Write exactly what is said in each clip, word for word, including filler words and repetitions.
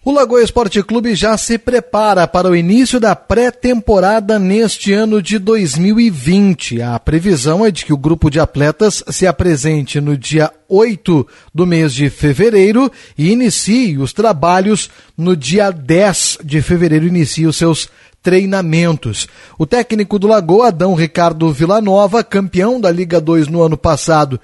O Lagoa Esporte Clube já se prepara para o início da pré-temporada neste ano de dois mil e vinte. A previsão é de que o grupo de atletas se apresente no dia oito do mês de fevereiro e inicie os trabalhos no dia dez de fevereiro, inicie os seus treinamentos. O técnico do Lagoa, Adão Ricardo Villanova, campeão da Liga dois no ano passado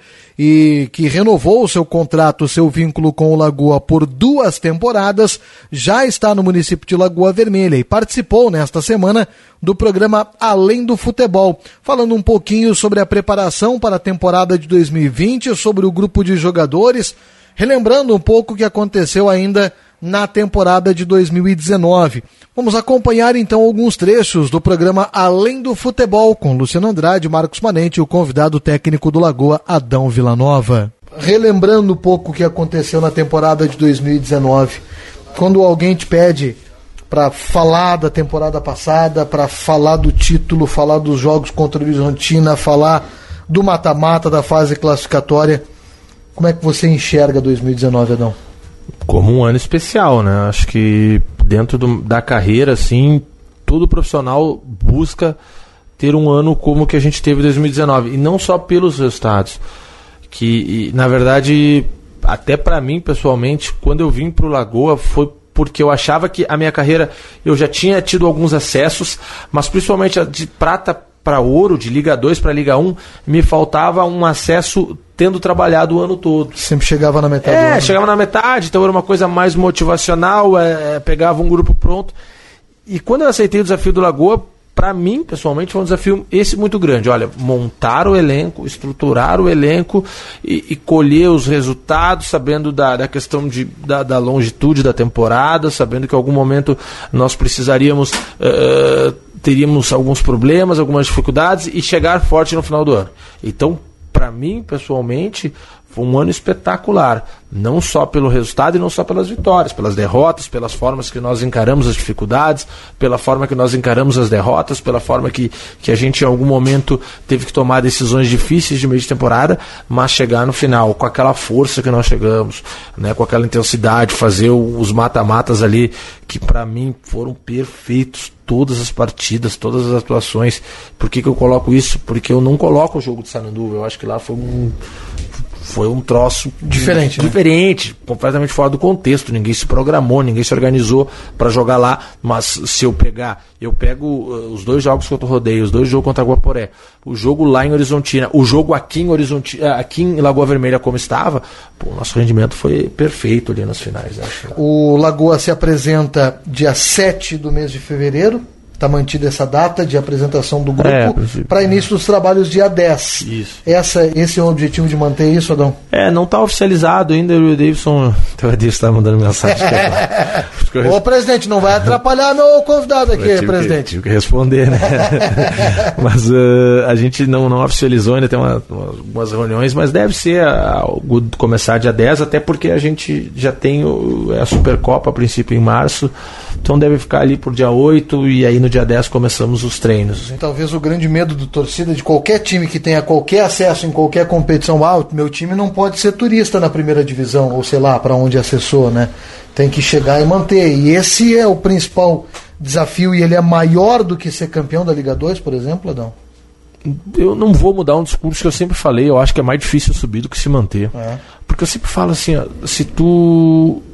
e que renovou o seu contrato, seu vínculo com o Lagoa por duas temporadas, já está no município de Lagoa Vermelha e participou nesta semana do programa Além do Futebol, falando um pouquinho sobre a preparação para a temporada de dois mil e vinte, sobre o grupo de jogadores, relembrando um pouco o que aconteceu ainda na temporada de dois mil e dezenove. Vamos acompanhar então alguns trechos do programa Além do Futebol com Luciano Andrade, Marcos Manente e o convidado técnico do Lagoa, Adão Villanova. Relembrando um pouco o que aconteceu na temporada de dois mil e dezenove, quando alguém te pede para falar da temporada passada, para falar do título, falar dos jogos contra o Horizontina, falar do mata-mata, da fase classificatória, como é que você enxerga dois mil e dezenove, Adão? Como um ano especial, né? Acho que dentro do, da carreira, assim, todo profissional busca ter um ano como o que a gente teve em dois mil e dezenove. E não só pelos resultados. Que, e, na verdade, até para mim, pessoalmente, quando eu vim pro Lagoa, foi porque eu achava que a minha carreira, eu já tinha tido alguns acessos, mas principalmente a de prata para ouro, de Liga dois para Liga um, me faltava um acesso tendo trabalhado o ano todo. Sempre chegava na metade é, do ano. É, chegava na metade, então era uma coisa mais motivacional, é, pegava um grupo pronto. E quando eu aceitei o desafio do Lagoa, para mim, pessoalmente, foi um desafio esse muito grande. Olha, montar o elenco, estruturar o elenco e, e colher os resultados, sabendo da, da questão de, da, da longitude da temporada, sabendo que em algum momento nós precisaríamos... Uh, teríamos alguns problemas, algumas dificuldades e chegar forte no final do ano. Então, para mim, pessoalmente, foi um ano espetacular. Não só pelo resultado e não só pelas vitórias, pelas derrotas, pelas formas que nós encaramos as dificuldades, pela forma que nós encaramos as derrotas, pela forma que, que a gente em algum momento teve que tomar decisões difíceis de meio de temporada, mas chegar no final com aquela força que nós chegamos, né, com aquela intensidade, fazer os mata-matas ali, que para mim foram perfeitos. Todas as partidas, todas as atuações. Por que que eu coloco isso? Porque eu não coloco o jogo de Sananduva. Eu acho que lá foi um foi um troço diferente, um, né? diferente, completamente fora do contexto. Ninguém se programou, ninguém se organizou para jogar lá. Mas se eu pegar, eu pego uh, os dois jogos contra o Rodeio, os dois jogos contra a Guaporé, o jogo lá em Horizontina, o jogo aqui em Horizontina, aqui em Lagoa Vermelha como estava, pô, o nosso rendimento foi perfeito ali nas finais. Acho. O Lagoa se apresenta dia sete do mês de fevereiro. Está mantida essa data de apresentação do grupo é, para início dos trabalhos dia dez. Isso. Essa, esse é o objetivo de manter isso, Adão? É, não está oficializado ainda. O Davidson está mandando mensagem. Ô, presidente, não vai atrapalhar meu convidado aqui, tive presidente. Que, tive que responder, né? Mas uh, a gente não, não oficializou, ainda tem uma, umas reuniões, mas deve ser algo começar dia dez, até porque a gente já tem o, a Supercopa a princípio em março, então deve ficar ali por dia oito e aí no dia dez começamos os treinos. Talvez o grande medo do torcida de qualquer time que tenha qualquer acesso em qualquer competição, ah, meu time não pode ser turista na primeira divisão, ou sei lá, para onde acessou, né? Tem que chegar e manter. E esse é o principal desafio, e ele é maior do que ser campeão da Liga dois, por exemplo, Adão? Eu não vou mudar um discurso que eu sempre falei, eu acho que é mais difícil subir do que se manter. É. Porque eu sempre falo assim, ó, se tu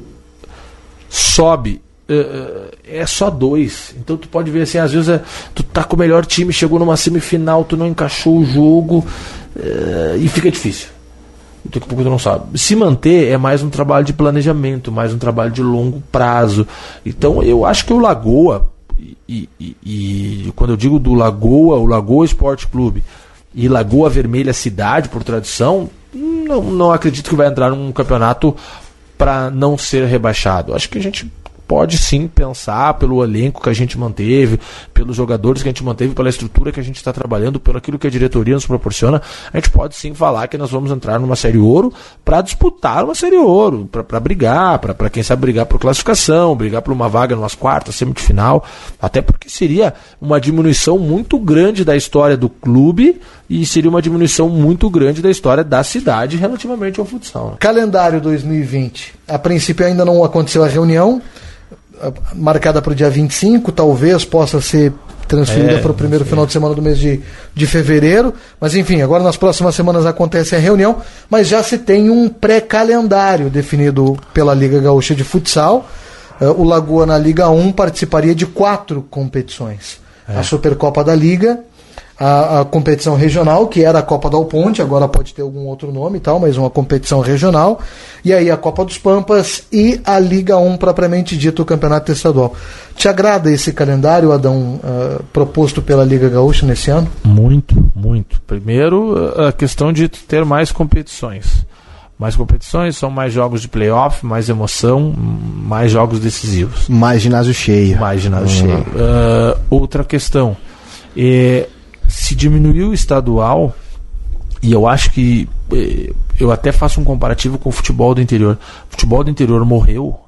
sobe, é só dois, então tu pode ver assim, às vezes é, tu tá com o melhor time, chegou numa semifinal, tu não encaixou o jogo é, e fica difícil, daqui a pouco tu não sabe. Se manter é mais um trabalho de planejamento, mais um trabalho de longo prazo. Então eu acho que o Lagoa e, e, e quando eu digo do Lagoa, o Lagoa Esporte Clube e Lagoa Vermelha cidade por tradição, não, não acredito que vai entrar num campeonato para não ser rebaixado. Acho que a gente pode sim pensar pelo elenco que a gente manteve, pelos jogadores que a gente manteve, pela estrutura que a gente está trabalhando, pelo aquilo que a diretoria nos proporciona, a gente pode sim falar que nós vamos entrar numa Série Ouro para disputar uma Série Ouro, para brigar, para quem sabe brigar por classificação, brigar por uma vaga numas quartas, semifinal, até porque seria uma diminuição muito grande da história do clube e seria uma diminuição muito grande da história da cidade relativamente ao futsal. Né? Calendário dois mil e vinte. A princípio ainda não aconteceu a reunião, marcada para o dia vinte e cinco, talvez possa ser transferida é, para o primeiro sim. final de semana do mês de, de fevereiro, mas enfim, agora nas próximas semanas acontece a reunião, mas já se tem um pré-calendário definido pela Liga Gaúcha de Futsal. Uh, o Lagoa na Liga um participaria de quatro competições. É. A Supercopa da Liga, a, a competição regional, que era a Copa Dal Ponte, agora pode ter algum outro nome e tal, mas uma competição regional, e aí a Copa dos Pampas e a Liga um propriamente dito, o Campeonato Estadual. Te agrada esse calendário, Adão, uh, proposto pela Liga Gaúcha nesse ano? Muito, muito. Primeiro, a questão de ter mais competições. Mais competições, são mais jogos de playoff, mais emoção, mais jogos decisivos. Mais ginásio cheio. Mais ginásio uhum. cheio. Uh, outra questão, é, se diminuiu o estadual, e eu acho que, é, eu até faço um comparativo com o futebol do interior. O futebol do interior morreu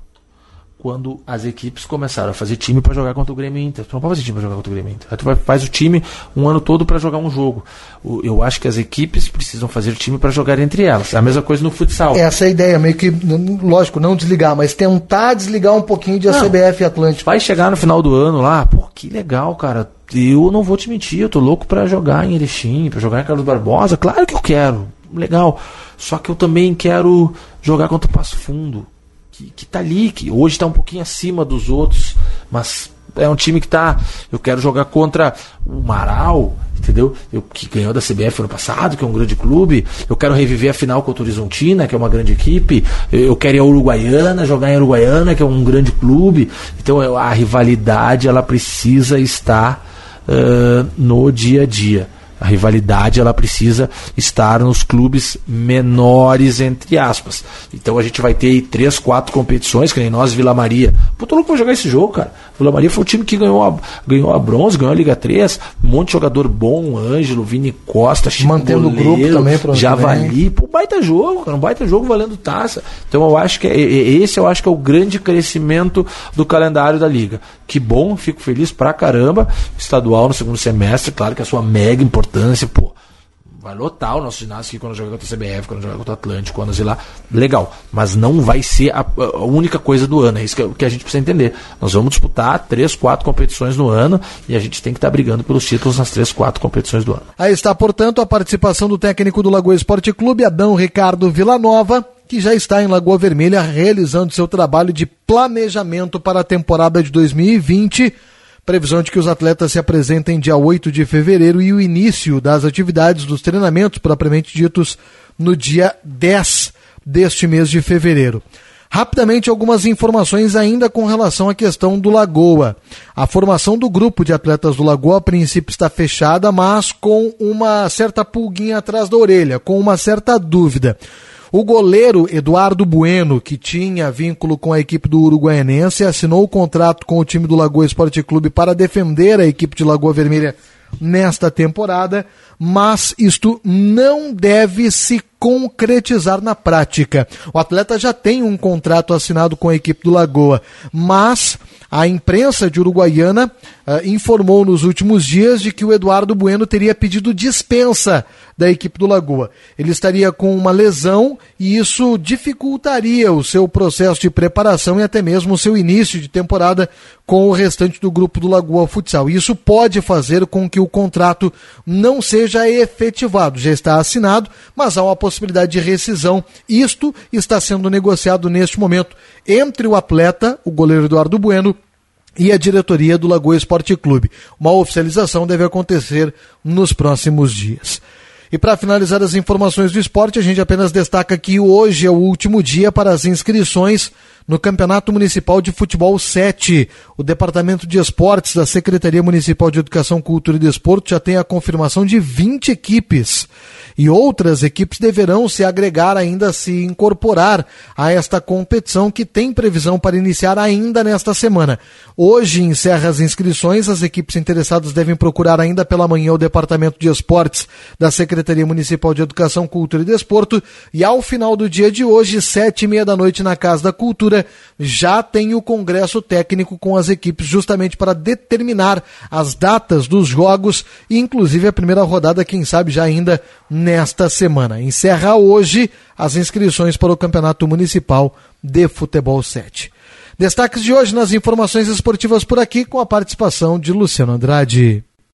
quando as equipes começaram a fazer time para jogar contra o Grêmio Inter. Tu não pode fazer time para jogar contra o Grêmio Inter. Aí tu vai, faz o time um ano todo para jogar um jogo. O, eu acho que as equipes precisam fazer time para jogar entre elas. É a mesma coisa no futsal. Essa é a ideia, meio que, lógico, não desligar, mas tentar desligar um pouquinho de a não, C B F e Atlântico. Vai chegar no final do ano lá, pô, que legal, cara. Eu não vou te mentir, eu tô louco para jogar em Erechim, para jogar em Carlos Barbosa. Claro que eu quero, legal. Só que eu também quero jogar contra o Passo Fundo. Que, que tá ali, que hoje tá um pouquinho acima dos outros, mas é um time que tá. Eu quero jogar contra o Marau, entendeu? Eu, que ganhou da C B F ano passado, que é um grande clube. Eu quero reviver a final contra o Horizontina, que é uma grande equipe. Eu, eu quero ir a Uruguaiana, jogar em Uruguaiana, que é um grande clube. Então a rivalidade, ela precisa estar uh, no dia a dia. A rivalidade, ela precisa estar nos clubes menores, entre aspas. Então a gente vai ter aí três, quatro competições, que nem nós, Vila Maria. Pô, tô louco pra jogar esse jogo, cara. Vila Maria foi o time que ganhou a, ganhou a bronze, ganhou a Liga três. Um monte de jogador bom, Ângelo, Vini Costa, Chico mantendo Goleiro, o grupo também pro Javali. Pô, baita jogo, cara. Um baita jogo valendo taça. Então eu acho que é, esse eu acho que é o grande crescimento do calendário da Liga. Que bom, fico feliz pra caramba. Estadual no segundo semestre, claro que a sua mega importância, pô, vai lotar o nosso ginásio aqui quando jogar contra a C B F, quando jogar contra o Atlântico, quando ir lá, legal, mas não vai ser a, a única coisa do ano, é isso que, que a gente precisa entender. Nós vamos disputar três, quatro competições no ano e a gente tem que estar tá brigando pelos títulos nas três, quatro competições do ano. Aí está, portanto, a participação do técnico do Lagoa Esporte Clube, Adão Ricardo Villanova, que já está em Lagoa Vermelha realizando seu trabalho de planejamento para a temporada de dois mil e vinte. Previsão de que os atletas se apresentem dia oito de fevereiro e o início das atividades dos treinamentos propriamente ditos no dia dez deste mês de fevereiro. Rapidamente, algumas informações ainda com relação à questão do Lagoa. A formação do grupo de atletas do Lagoa, a princípio, está fechada, mas com uma certa pulguinha atrás da orelha, com uma certa dúvida. O goleiro Eduardo Bueno, que tinha vínculo com a equipe do Uruguaianense, assinou o contrato com o time do Lagoa Esporte Clube para defender a equipe de Lagoa Vermelha nesta temporada, mas isto não deve se concretizar na prática. O atleta já tem um contrato assinado com a equipe do Lagoa, mas a imprensa de Uruguaiana uh, informou nos últimos dias de que o Eduardo Bueno teria pedido dispensa da equipe do Lagoa. Ele estaria com uma lesão e isso dificultaria o seu processo de preparação e até mesmo o seu início de temporada com o restante do grupo do Lagoa Futsal. Isso pode fazer com que o contrato não seja efetivado. Já está assinado, mas há uma possibilidade de rescisão. Isto está sendo negociado neste momento entre o atleta, o goleiro Eduardo Bueno, e a diretoria do Lagoa Esporte Clube. Uma oficialização deve acontecer nos próximos dias. E para finalizar as informações do esporte, a gente apenas destaca que hoje é o último dia para as inscrições no Campeonato Municipal de Futebol sete. O Departamento de Esportes da Secretaria Municipal de Educação, Cultura e Desporto já tem a confirmação de vinte equipes. E outras equipes deverão se agregar ainda, se incorporar a esta competição que tem previsão para iniciar ainda nesta semana. Hoje encerra as inscrições, as equipes interessadas devem procurar ainda pela manhã o Departamento de Esportes da Secretaria Municipal de Educação, Cultura e Desporto e ao final do dia de hoje, sete e meia da noite na Casa da Cultura, já tem o congresso técnico com as equipes justamente para determinar as datas dos jogos e inclusive a primeira rodada, quem sabe já ainda nesta semana. Encerra hoje as inscrições para o Campeonato Municipal de Futebol sete. Destaques de hoje nas informações esportivas por aqui, com a participação de Luciano Andrade.